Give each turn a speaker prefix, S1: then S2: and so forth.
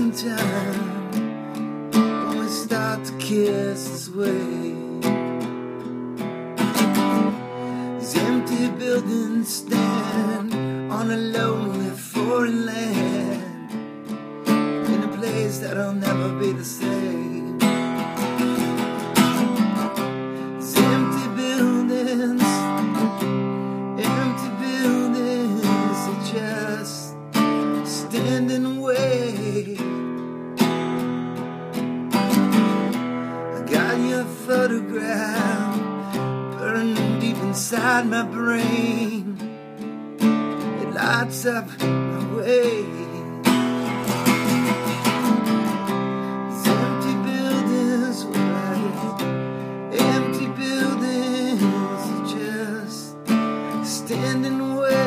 S1: time when we start to kiss this way. These empty buildings stand on a lonely foreign land, in a place that'll never be the same. These empty buildings, they just stand in the way. I got your photograph burned deep inside my brain. It lights up my way. These empty buildings, right? Empty buildings, they just stand in the way.